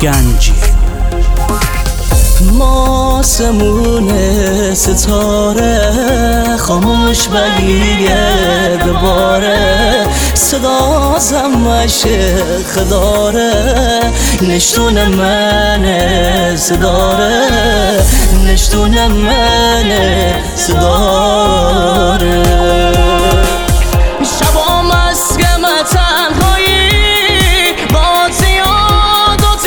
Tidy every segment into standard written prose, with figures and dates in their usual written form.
گنجی. ماسمون ستاره خاموش بگیه دوباره، صدا زمش خداره نشتون من صداره، نشتون من صداره. شبا مسکم تنهایی با زیادت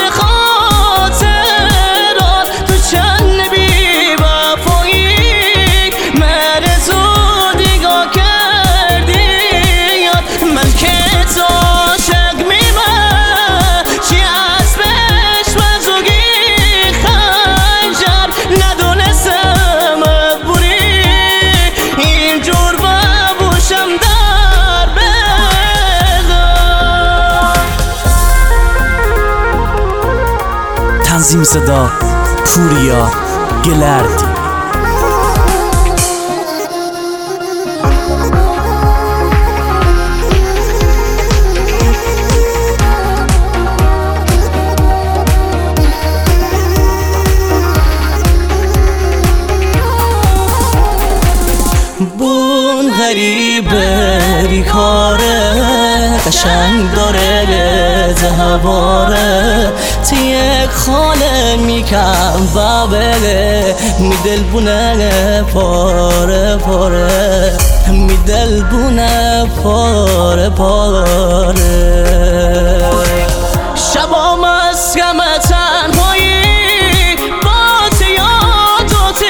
خاطرات، تو چند بی وفایی من زود نگاه کردی یاد، من که تو عاشق میمن چی از بهش مزوگی خنجر، ندونستم مجبوری اینجور ببوشم در بغل. تنظیم صدا پوریا گلردی. بون غریبه بیکاره قشنگ داره زهواره، تیک خاله میکن و بله میدل بونه پاره پاره، میدل بونه پاره پاره. شبا مسکم تنهایی با تیادت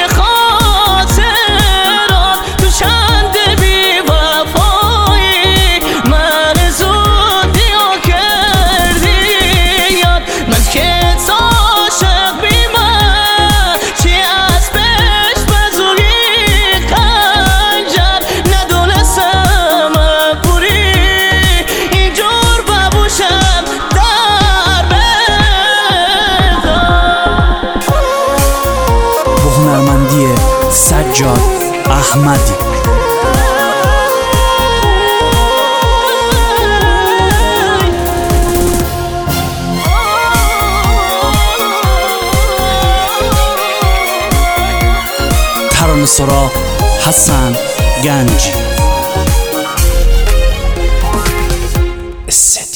خاطرات، تو چند بی وفایی من زود نگاه کردی یاد، من که تو عاشق بیمن چی از بهش بزوگی خنجر، ندونستم مجبوری اینجور ببوشم در بغل. با هنرمندی سجاد احمدی. ترانه‌سرا حسن گنجی.